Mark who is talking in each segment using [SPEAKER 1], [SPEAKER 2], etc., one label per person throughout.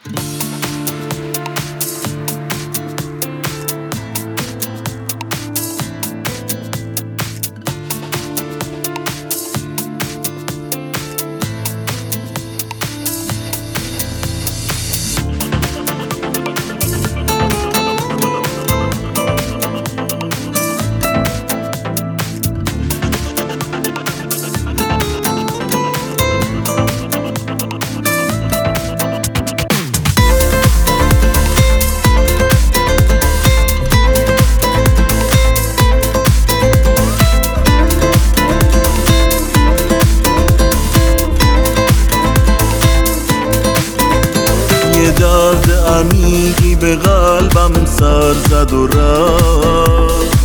[SPEAKER 1] درد عمیقی به قلبم سر زد و رفت،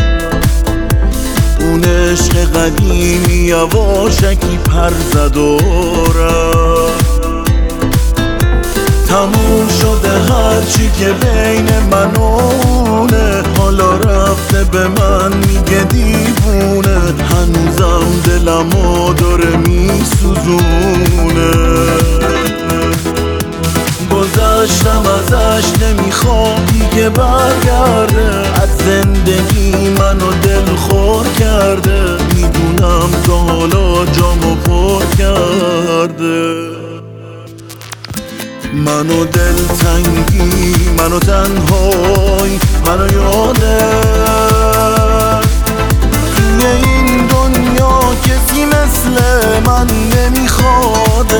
[SPEAKER 1] اون عشق قدیمی یواشکی پر زد و رفت. تموم شده هرچی که بین من و اونه، حالا رفته به من میگه دیوونه، هنوزم دلمو داره میسوزونه. گذشتم ازش نمیخوام دیگه برگرده، از زندگی منو دل خور کرده، میدونم تا حالا جامو پر کرده. منو دلتنگی، منو تنهایی، منو یاده توی این دنیا کسی مثل من نمیخواده.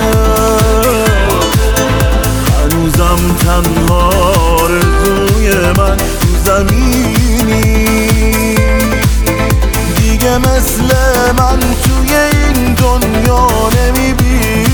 [SPEAKER 1] هنوزم تنها آرزوی من تو زمینی، دیگه مثل من توی این دنیا نمیبینی.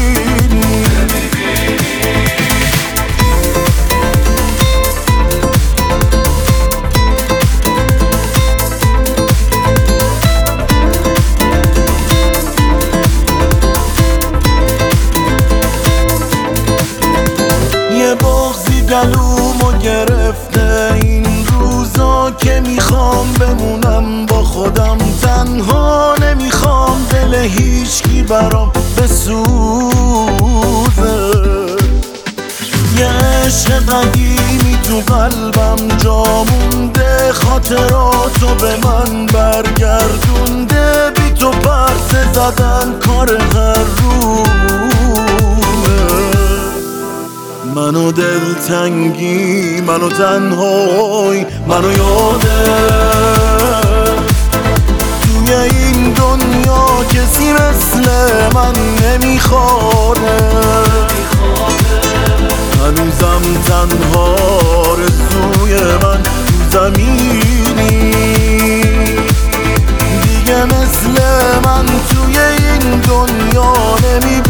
[SPEAKER 1] یه بغضی گلومو گرفته این روزا که میخوام بمونم با خودم تنها، نمیخوام دل هیچکی برام بسوزه. یه عشق قدیمی تو قلبم جا مونده، خاطراتو به من برگردونده، بی تو پرسه زدن کار هر روزه. منو دلتنگی، منو تنهایی، منو یاده توی این دنیا کسی مثل من نمیخواره. هنوزم تنها آرزوی من تو زمینی، دیگه مثل من توی این دنیا نمیبینی.